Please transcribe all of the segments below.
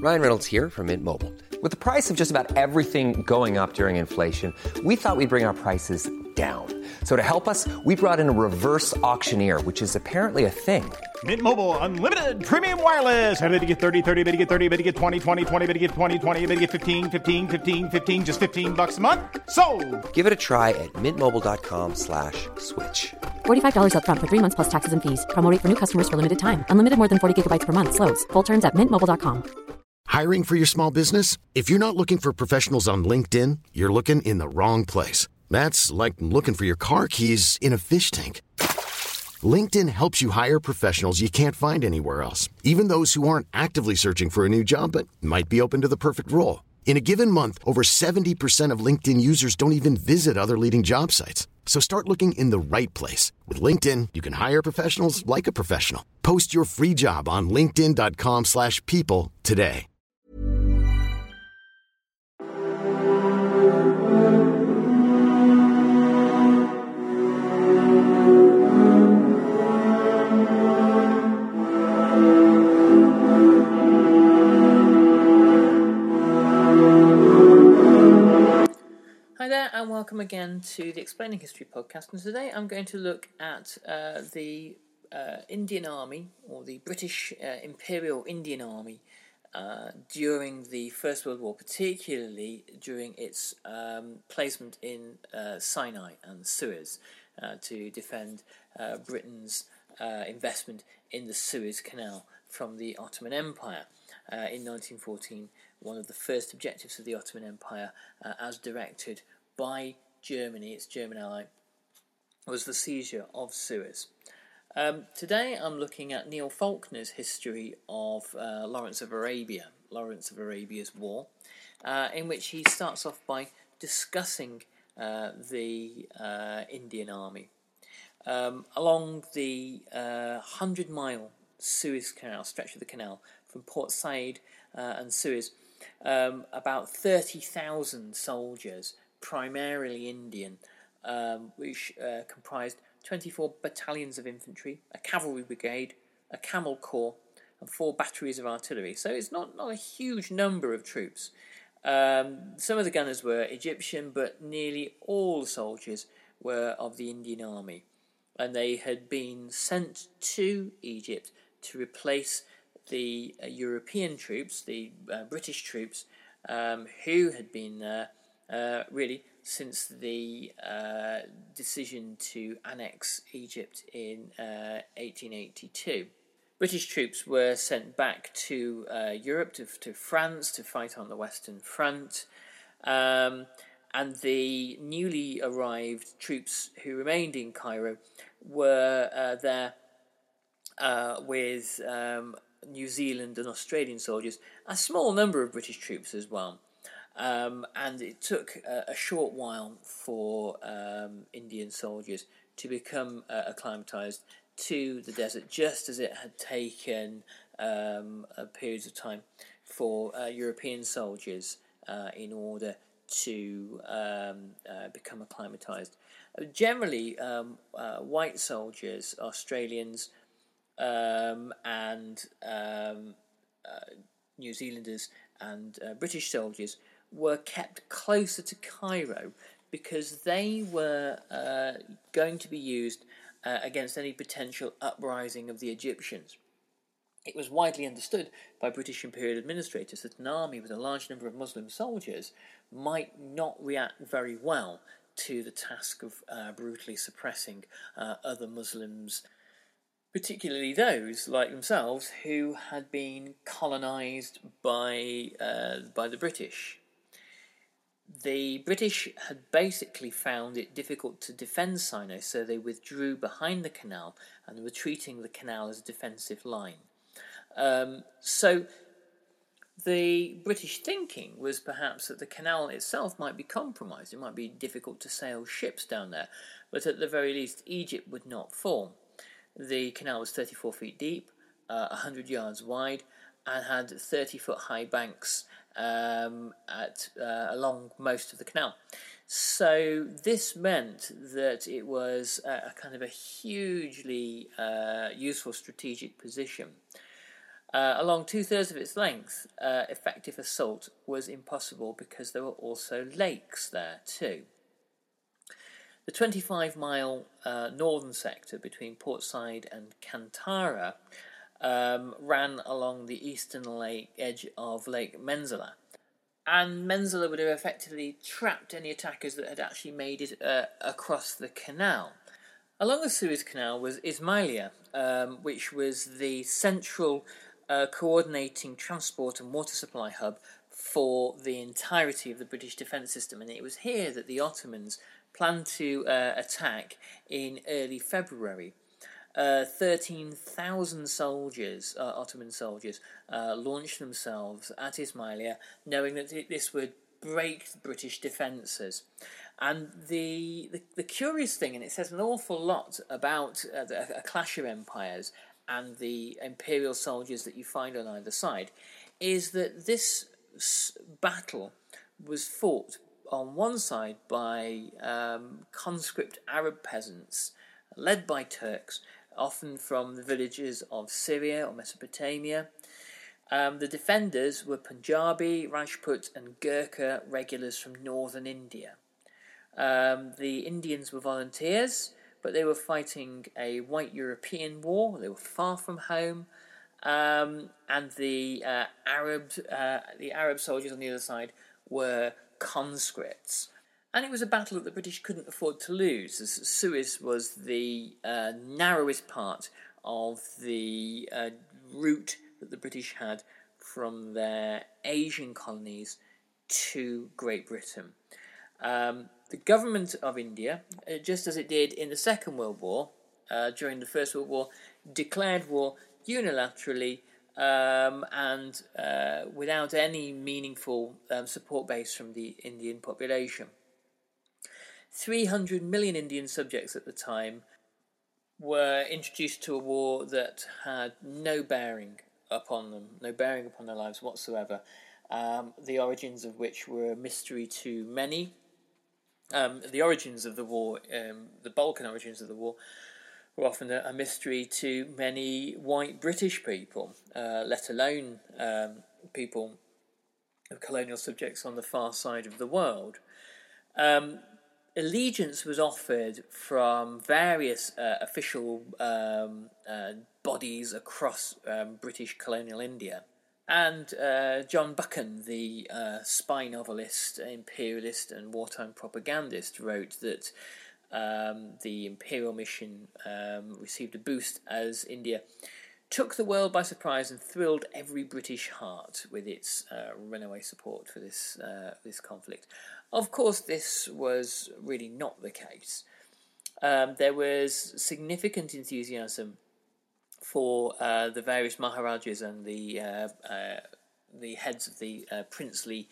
Ryan Reynolds here from Mint Mobile. With the price of just about everything going up during inflation, we thought we'd bring our prices down. So to help us, we brought in a reverse auctioneer, which is apparently a thing. Mint Mobile Unlimited Premium Wireless. How to get 30, 30, bit to get 30, bit to get 20, 20, 20, bit to get 20, 20, bit to get 15, 15, 15, 15, just $15 a month? Sold! Give it a try at mintmobile.com/switch. $45 up front for 3 months plus taxes and fees. Promo rate for new customers for limited time. Unlimited more than 40 gigabytes per month. Slows full terms at mintmobile.com. Hiring for your small business? If you're not looking for professionals on LinkedIn, you're looking in the wrong place. That's like looking for your car keys in a fish tank. LinkedIn helps you hire professionals you can't find anywhere else, even those who aren't actively searching for a new job but might be open to the perfect role. In a given month, over 70% of LinkedIn users don't even visit other leading job sites. So start looking in the right place. With LinkedIn, you can hire professionals like a professional. Post your free job on linkedin.com/people today. Hi there, and welcome again to the Explaining History podcast. And today I'm going to look at the Indian Army, or the British Imperial Indian Army, during the First World War, particularly during its placement in Sinai and Suez to defend Britain's investment in the Suez Canal from the Ottoman Empire. In 1914, one of the first objectives of the Ottoman Empire, as directed by Germany, its German ally, was the seizure of Suez. Today I'm looking at Neil Faulkner's history of Lawrence of Arabia, Lawrence of Arabia's War, in which he starts off by discussing the Indian Army. Along the 100-mile Suez Canal, stretch of the canal, from Port Said and Suez, about 30,000 soldiers, primarily Indian, which comprised 24 battalions of infantry, a cavalry brigade, a camel corps, and 4 batteries of artillery. So it's not a huge number of troops. Some of the gunners were Egyptian, but nearly all the soldiers were of the Indian Army. And they had been sent to Egypt to replace the European troops, the British troops, who had been there really since the decision to annex Egypt in 1882. British troops were sent back to Europe, to France, to fight on the Western Front, and the newly arrived troops who remained in Cairo were there with New Zealand and Australian soldiers, a small number of British troops as well. And it took a short while for Indian soldiers to become acclimatised to the desert, just as it had taken periods of time for European soldiers in order to become acclimatised. Generally, white soldiers, Australians, and New Zealanders and British soldiers were kept closer to Cairo because they were going to be used against any potential uprising of the Egyptians. It was widely understood by British imperial administrators that an army with a large number of Muslim soldiers might not react very well to the task of brutally suppressing other Muslims, particularly those, like themselves, who had been colonised by the British. The British had basically found it difficult to defend Sinai, so they withdrew behind the canal and were treating the canal as a defensive line. So the British thinking was perhaps that the canal itself might be compromised. It might be difficult to sail ships down there, but at the very least Egypt would not fall. The canal was 34 feet deep, 100 yards wide, and had 30-foot high banks along most of the canal. So this meant that it was a kind of a hugely useful strategic position. Along 2/3 of its length, effective assault was impossible because there were also lakes there too. The 25-mile northern sector between Port Said and Kantara ran along the eastern edge of Lake Menzala, and Menzala would have effectively trapped any attackers that had actually made it across the canal. Along the Suez Canal was Ismailia, which was the central coordinating transport and water supply hub for the entirety of the British defence system, and it was here that the Ottomans planned to attack in early February. 13,000 soldiers, Ottoman soldiers, launched themselves at Ismailia, knowing that this would break the British defences. And the curious thing, and it says an awful lot about a clash of empires and the imperial soldiers that you find on either side, is that this battle was fought on one side by conscript Arab peasants led by Turks, often from the villages of Syria or Mesopotamia. The defenders were Punjabi, Rajput and Gurkha regulars from northern India. The Indians were volunteers, but they were fighting a white European war. They were far from home, and the Arab soldiers on the other side were conscripts. And it was a battle that the British couldn't afford to lose, as Suez was the narrowest part of the route that the British had from their Asian colonies to Great Britain. The government of India, just as it did in the Second World War, during the First World War, declared war unilaterally and without any meaningful support base from the Indian population. 300 million Indian subjects at the time were introduced to a war that had no bearing upon them, no bearing upon their lives whatsoever, the origins of which were a mystery to many. The origins of the war, the Balkan origins of the war, were often a mystery to many white British people, let alone people of colonial subjects on the far side of the world. Allegiance was offered from various official bodies across British colonial India. And John Buchan, the spy novelist, imperialist and wartime propagandist, wrote that the imperial mission received a boost as India took the world by surprise and thrilled every British heart with its runaway support for this conflict. Of course, this was really not the case. There was significant enthusiasm for the various Maharajas and the heads of the princely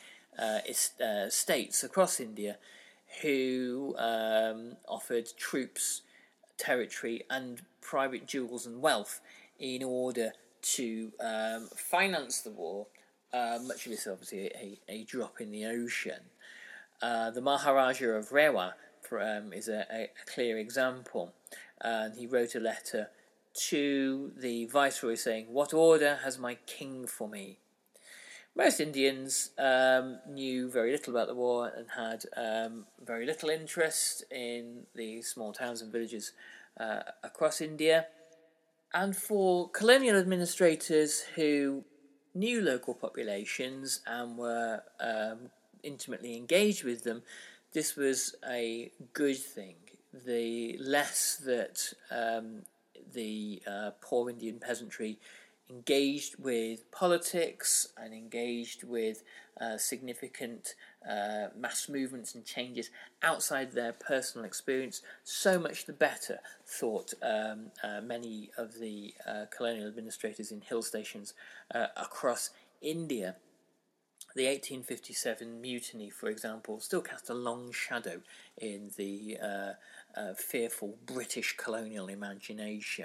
states across India, who offered troops, territory, and private jewels and wealth in order to finance the war. Much of this obviously a drop in the ocean. The Maharaja of Rewa is a clear example, and he wrote a letter to the Viceroy saying, "What order has my king for me?" Most Indians knew very little about the war and had very little interest in the small towns and villages across India. And for colonial administrators who knew local populations and were intimately engaged with them, this was a good thing. The less that the poor Indian peasantry engaged with politics and engaged with significant mass movements and changes outside their personal experience, so much the better, thought many of the colonial administrators in hill stations across India. The 1857 mutiny, for example, still cast a long shadow in the fearful British colonial imagination.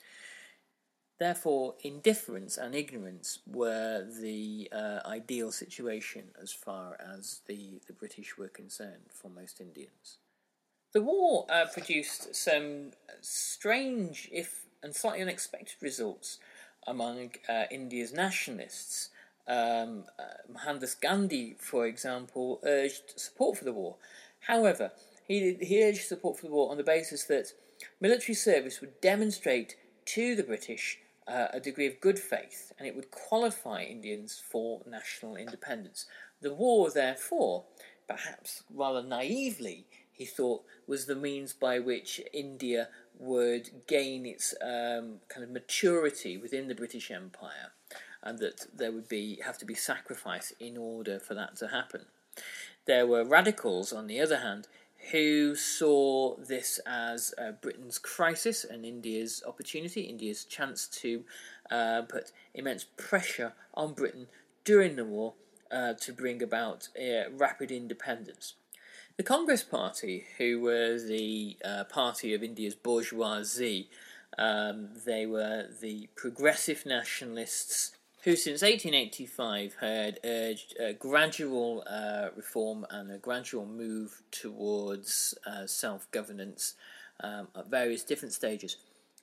Therefore, indifference and ignorance were the ideal situation as far as the British were concerned for most Indians. The war produced some strange, and slightly unexpected results among India's nationalists. Mohandas Gandhi, for example, urged support for the war. However, he urged support for the war on the basis that military service would demonstrate to the British a degree of good faith, and it would qualify Indians for national independence. The war, therefore, perhaps rather naively, he thought, was the means by which India would gain its kind of maturity within the British Empire, and that there would have to be sacrifice in order for that to happen. There were radicals, on the other hand, who saw this as Britain's crisis and India's opportunity, India's chance to put immense pressure on Britain during the war to bring about rapid independence. The Congress Party, who were the party of India's bourgeoisie, they were the progressive nationalists who since 1885 had urged a gradual reform and a gradual move towards self-governance at various different stages,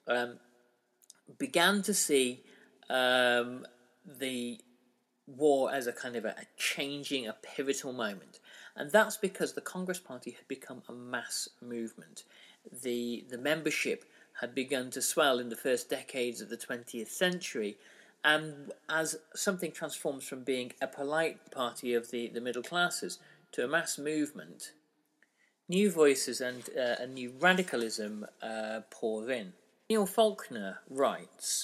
began to see the war as a kind of a pivotal moment. And that's because the Congress Party had become a mass movement. The membership had begun to swell in the first decades of the 20th century, and as something transforms from being a polite party of the middle classes to a mass movement, new voices and a new radicalism pour in. Neil Faulkner writes,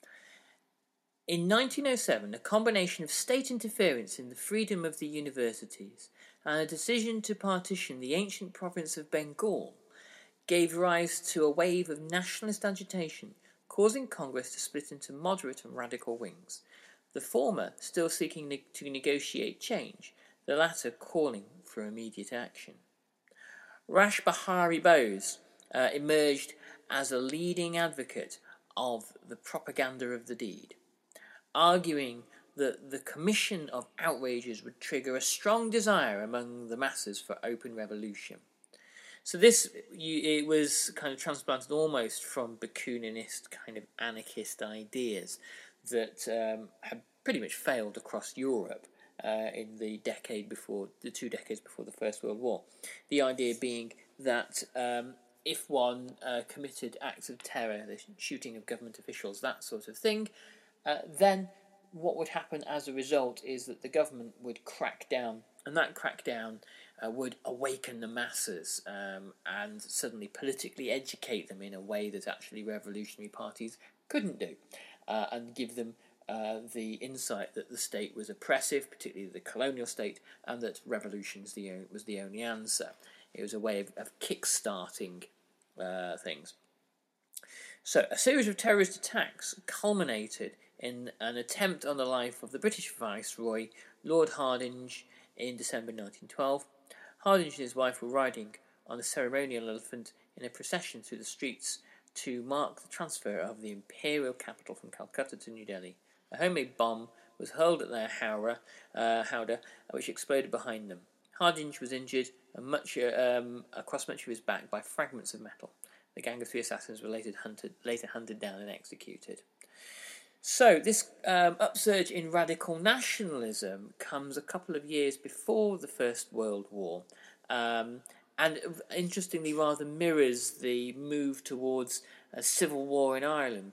in 1907, a combination of state interference in the freedom of the universities and a decision to partition the ancient province of Bengal gave rise to a wave of nationalist agitation, causing Congress to split into moderate and radical wings, the former still seeking to negotiate change, the latter calling for immediate action. Rash Behari Bose emerged as a leading advocate of the propaganda of the deed, arguing that the commission of outrages would trigger a strong desire among the masses for open revolution. So it was kind of transplanted almost from Bakuninist kind of anarchist ideas that had pretty much failed across Europe in the 2 decades before the First World War. The idea being that if one committed acts of terror, the shooting of government officials, that sort of thing, then what would happen as a result is that the government would crack down, and that crackdown would awaken the masses and suddenly politically educate them in a way that actually revolutionary parties couldn't do, and give them the insight that the state was oppressive, particularly the colonial state, and that revolution was the only answer. It was a way of kick-starting things. So a series of terrorist attacks culminated in an attempt on the life of the British Viceroy, Lord Hardinge, in December 1912. Hardinge and his wife were riding on a ceremonial elephant in a procession through the streets to mark the transfer of the imperial capital from Calcutta to New Delhi. A homemade bomb was hurled at their howdah, which exploded behind them. Hardinge was injured and across much of his back by fragments of metal. The gang of 3 assassins were later hunted down and executed. So this upsurge in radical nationalism comes a couple of years before the First World War, and interestingly rather mirrors the move towards a civil war in Ireland.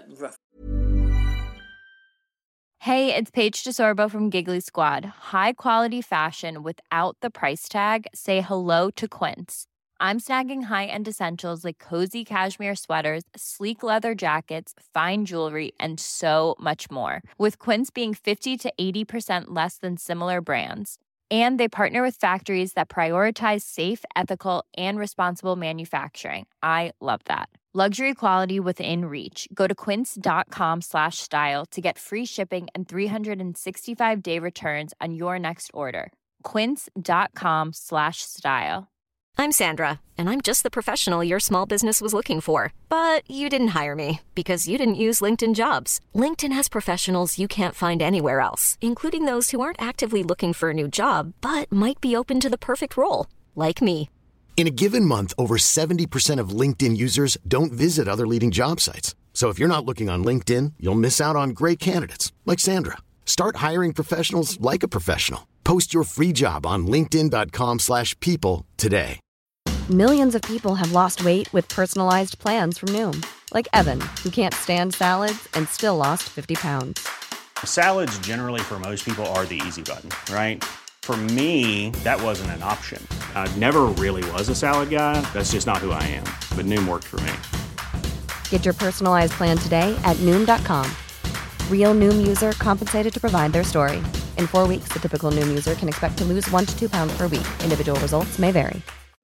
Hey, it's Paige DeSorbo from Giggly Squad. High quality fashion without the price tag. Say hello to Quince. I'm snagging high-end essentials like cozy cashmere sweaters, sleek leather jackets, fine jewelry, and so much more. With Quince being 50 to 80% less than similar brands. And they partner with factories that prioritize safe, ethical, and responsible manufacturing. I love that. Luxury quality within reach. Go to quince.com/style to get free shipping and 365-day returns on your next order. Quince.com/style. I'm Sandra, and I'm just the professional your small business was looking for. But you didn't hire me because you didn't use LinkedIn Jobs. LinkedIn has professionals you can't find anywhere else, including those who aren't actively looking for a new job, but might be open to the perfect role, like me. In a given month, over 70% of LinkedIn users don't visit other leading job sites. So if you're not looking on LinkedIn, you'll miss out on great candidates like Sandra. Start hiring professionals like a professional. Post your free job on linkedin.com/people today. Millions of people have lost weight with personalized plans from Noom. Like Evan, who can't stand salads and still lost 50 pounds. Salads generally for most people are the easy button, right? For me, that wasn't an option. I never really was a salad guy. That's just not who I am. But Noom worked for me. Get your personalized plan today at Noom.com. Real Noom user compensated to provide their story. In 4 weeks, the typical Noom user can expect to lose 1 to 2 pounds per week. Individual results may vary.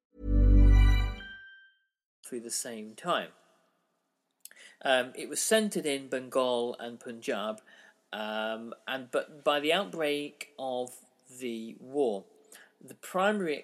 Through the same time. It was centred in Bengal and Punjab, but by the outbreak of the war, the primary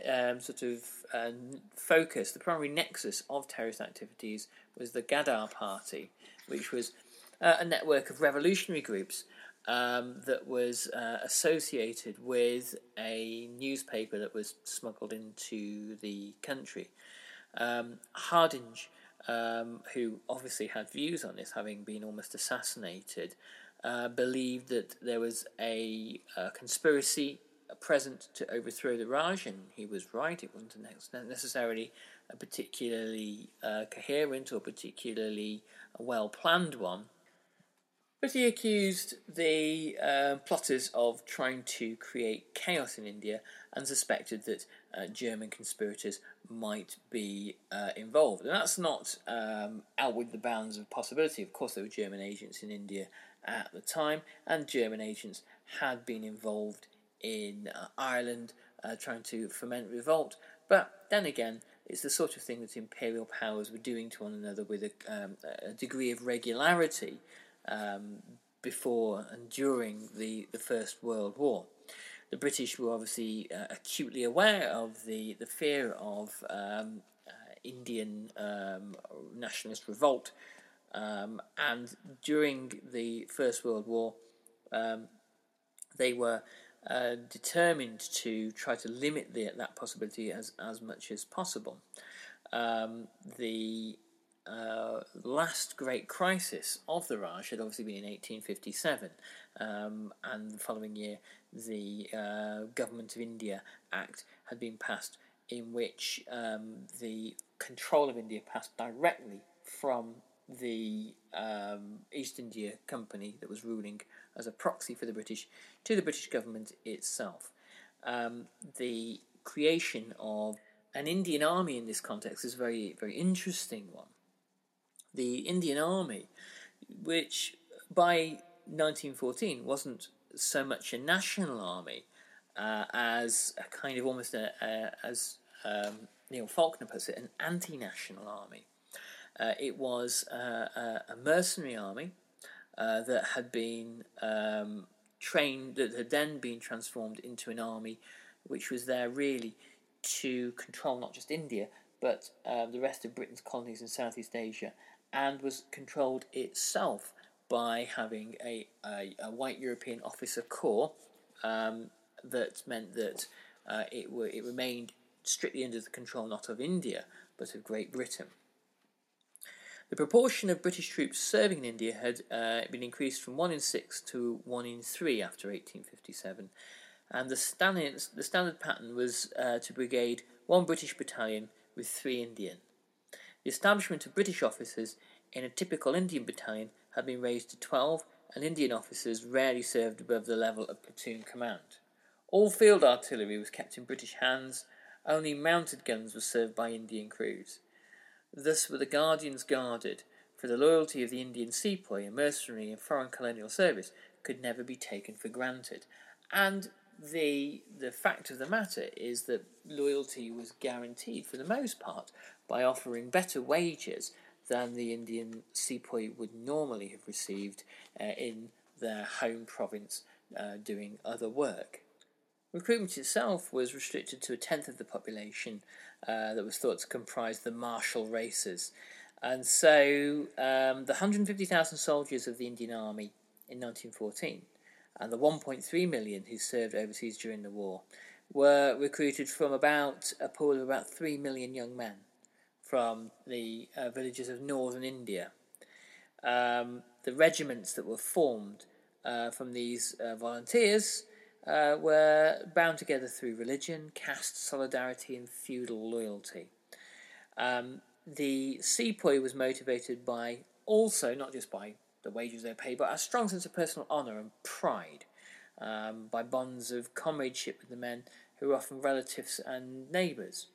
focus, the primary nexus of terrorist activities was the Ghadar Party, which was a network of revolutionary groups that was associated with a newspaper that was smuggled into the country. Hardinge, who obviously had views on this, having been almost assassinated, believed that there was a conspiracy present to overthrow the Raj, and he was right. It wasn't necessarily a particularly coherent or particularly well-planned one. But he accused the plotters of trying to create chaos in India and suspected that German conspirators might be involved. And that's not out with the bounds of possibility. Of course, there were German agents in India at the time, and German agents had been involved in Ireland trying to foment revolt. But then again, it's the sort of thing that imperial powers were doing to one another with a degree of regularity before and during the First World War. The British were obviously acutely aware of the fear of Indian nationalist revolt, and during the First World War they were determined to try to limit that possibility as much as possible. The last great crisis of the Raj had obviously been in 1857, and the following year the Government of India Act had been passed, in which the control of India passed directly from the East India Company that was ruling as a proxy for the British to the British government itself. The creation of an Indian army in this context is a very, very interesting one. The Indian Army, which by 1914 wasn't so much a national army as a kind of almost as Neil Faulkner puts it, an anti-national army. It was a mercenary army that had been trained, that had then been transformed into an army which was there really to control not just India, but the rest of Britain's colonies in Southeast Asia, and was controlled itself by having a white European officer corps that meant that it remained strictly under the control not of India but of Great Britain. The proportion of British troops serving in India had been increased from 1 in 6 to 1 in 3 after 1857, and the standard pattern was to brigade 1 British battalion with 3 Indian. The establishment of British officers in a typical Indian battalion had been raised to 12, and Indian officers rarely served above the level of platoon command. All field artillery was kept in British hands, only mounted guns were served by Indian crews. Thus were the guardians guarded, for the loyalty of the Indian sepoy and mercenary and foreign colonial service could never be taken for granted. And the fact of the matter is that loyalty was guaranteed for the most part by offering better wages than the Indian sepoy would normally have received in their home province doing other work. Recruitment itself was restricted to 1/10 of the population that was thought to comprise the martial races. And so the 150,000 soldiers of the Indian Army in 1914 and the 1.3 million who served overseas during the war were recruited from about a pool of about 3 million young men from the villages of northern India. the regiments that were formed from these volunteers were bound together through religion, caste solidarity, and feudal loyalty. The sepoy was motivated by also, not just by the wages they paid, but a strong sense of personal honour and pride, by bonds of comradeship with the men who were often relatives and neighbours.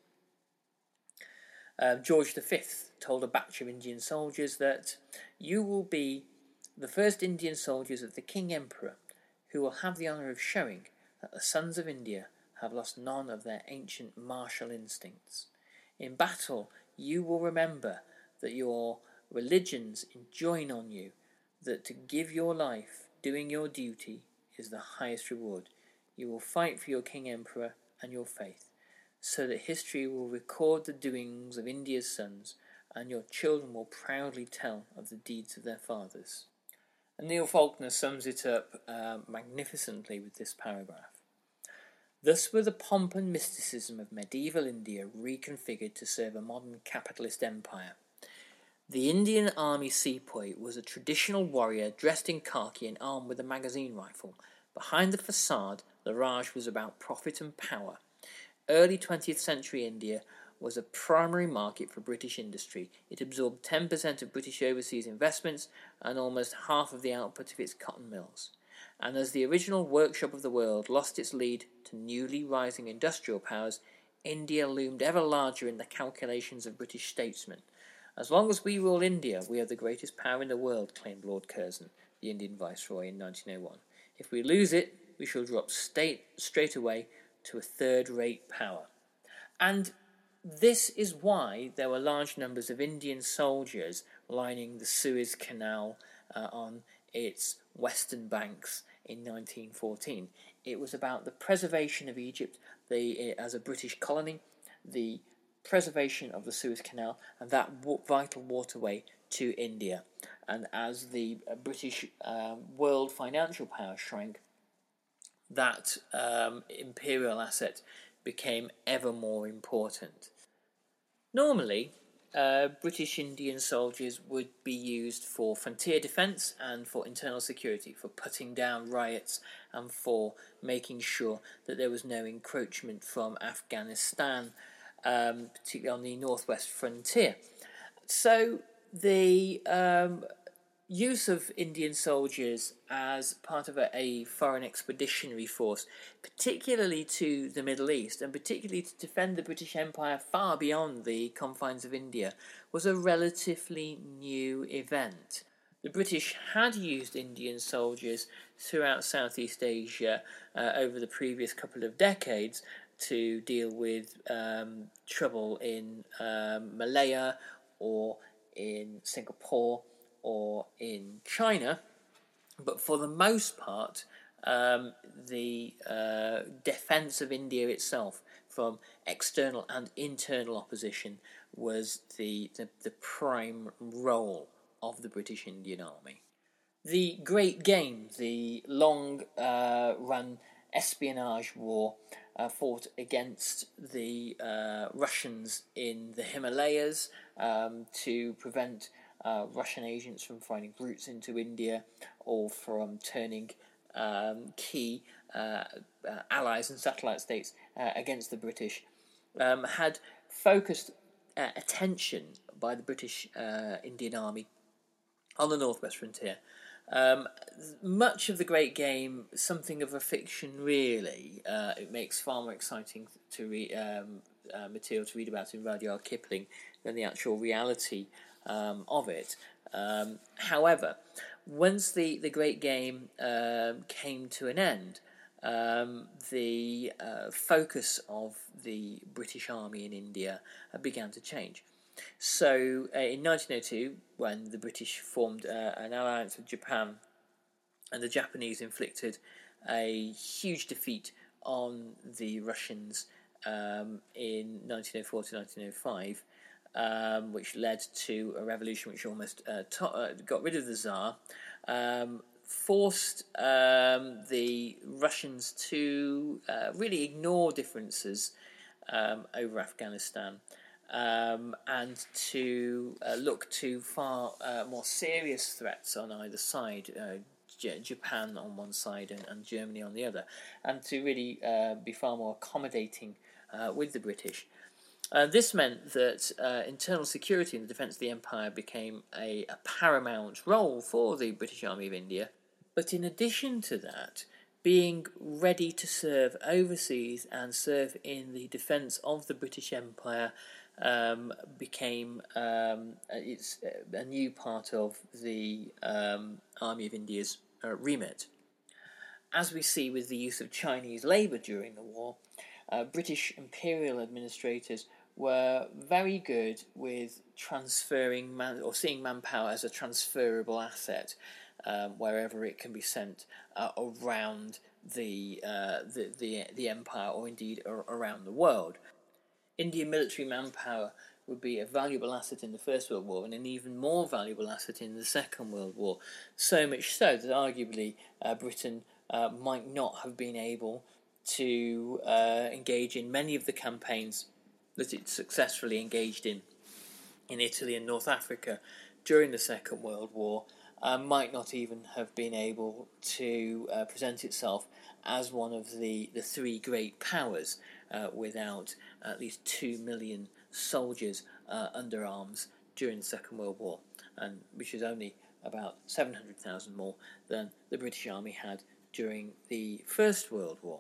George V told a batch of Indian soldiers that you will be the first Indian soldiers of the King Emperor who will have the honour of showing that the sons of India have lost none of their ancient martial instincts. In battle, you will remember that your religions enjoin on you that to give your life doing your duty is the highest reward. You will fight for your King Emperor and your faith, so that history will record the doings of India's sons, and your children will proudly tell of the deeds of their fathers. And Neil Faulkner sums it up magnificently with this paragraph. Thus were the pomp and mysticism of medieval India reconfigured to serve a modern capitalist empire. The Indian Army sepoy was a traditional warrior dressed in khaki and armed with a magazine rifle. Behind the facade, the Raj was about profit and power. Early 20th century India was a primary market for British industry. It absorbed 10% of British overseas investments and almost half of the output of its cotton mills. And as the original workshop of the world lost its lead to newly rising industrial powers, India loomed ever larger in the calculations of British statesmen. As long as we rule India, we are the greatest power in the world, claimed Lord Curzon, the Indian Viceroy, in 1901. If we lose it, we shall drop straight away to a third-rate power. And this is why there were large numbers of Indian soldiers lining the Suez Canal on its western banks in 1914. It was about the preservation of Egypt as a British colony, the preservation of the Suez Canal, and that vital waterway to India. And as the British world financial power shrank, that imperial asset became ever more important. Normally, British Indian soldiers would be used for frontier defence and for internal security, for putting down riots and for making sure that there was no encroachment from Afghanistan, particularly on the northwest frontier. So the use of Indian soldiers as part of a foreign expeditionary force, particularly to the Middle East, and particularly to defend the British Empire far beyond the confines of India, was a relatively new event. The British had used Indian soldiers throughout Southeast Asia over the previous couple of decades to deal with trouble in Malaya or in Singapore or in China, but for the most part, the defence of India itself from external and internal opposition was the prime role of the British Indian Army. The Great Game, the long-run espionage war, fought against the Russians in the Himalayas to prevent Russian agents from finding routes into India or from turning key allies and satellite states against the British, had focused attention by the British Indian Army on the northwest frontier. Much of the Great Game, something of a fiction, really. It makes far more exciting to read material to read about in Rudyard Kipling than the actual reality of it. However, once the Great Game came to an end, the focus of the British Army in India began to change. So in 1902, when the British formed an alliance with Japan, and the Japanese inflicted a huge defeat on the Russians in 1904 to 1905, which led to a revolution which almost got rid of the Tsar, forced the Russians to really ignore differences over Afghanistan and to look to far more serious threats on either side, Japan on one side and Germany on the other, and to really be far more accommodating with the British. This meant that internal security and the defence of the empire became a paramount role for the British Army of India. But in addition to that, being ready to serve overseas and serve in the defence of the British Empire became it's a new part of the Army of India's remit. As we see with the use of Chinese labour during the war, British imperial administrators were very good with transferring or seeing manpower as a transferable asset wherever it can be sent around the empire, or indeed around the world. Indian military manpower would be a valuable asset in the First World War and an even more valuable asset in the Second World War, so much so that arguably Britain might not have been able to engage in many of the campaigns that it successfully engaged in Italy and North Africa during the Second World War, might not even have been able to present itself as one of the three great powers without at least 2 million soldiers under arms during the Second World War, and which is only about 700,000 more than the British Army had during the First World War.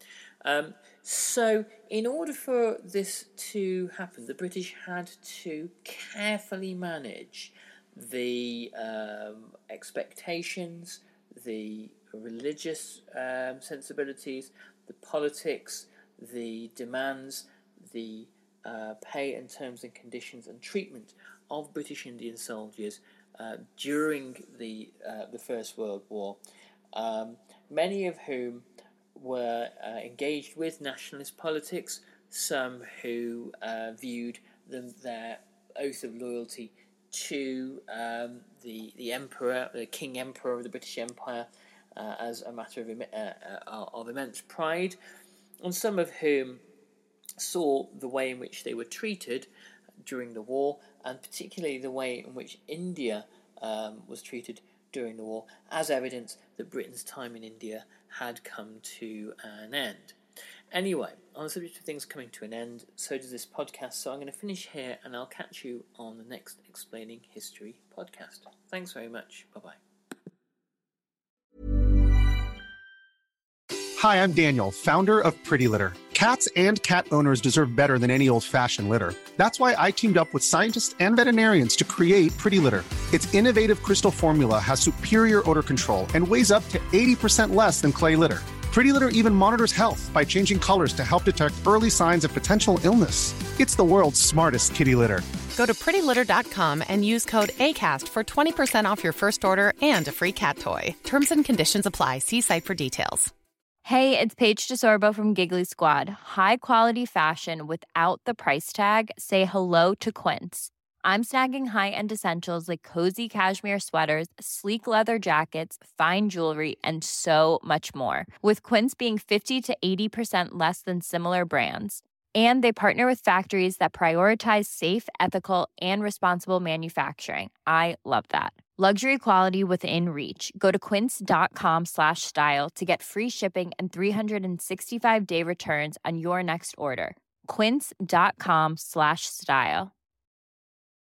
So in order for this to happen, the British had to carefully manage the expectations, the religious sensibilities, the politics, the demands, the pay and terms and conditions and treatment of British Indian soldiers during the First World War, many of whom were engaged with nationalist politics, some who viewed their oath of loyalty to the Emperor, the King Emperor of the British Empire, as a matter of immense pride, and some of whom saw the way in which they were treated during the war, and particularly the way in which India was treated during the war, as evidence that Britain's time in India had come to an end. Anyway, on the subject of things coming to an end, so does this podcast, so I'm going to finish here and I'll catch you on the next Explaining History podcast. Thanks very much. Bye-bye. Hi, I'm Daniel, founder of Pretty Litter. Cats and cat owners deserve better than any old-fashioned litter. That's why I teamed up with scientists and veterinarians to create Pretty Litter. Its innovative crystal formula has superior odor control and weighs up to 80% less than clay litter. Pretty Litter even monitors health by changing colors to help detect early signs of potential illness. It's the world's smartest kitty litter. Go to prettylitter.com and use code ACAST for 20% off your first order and a free cat toy. Terms and conditions apply. See site for details. Hey, it's Paige DeSorbo from Giggly Squad. High quality fashion without the price tag. Say hello to Quince. I'm snagging high-end essentials like cozy cashmere sweaters, sleek leather jackets, fine jewelry, and so much more. With Quince being 50 to 80% less than similar brands. And they partner with factories that prioritize safe, ethical, and responsible manufacturing. I love that. Luxury quality within reach. Go to quince.com/style to get free shipping and 365-day returns on your next order. Quince.com/style.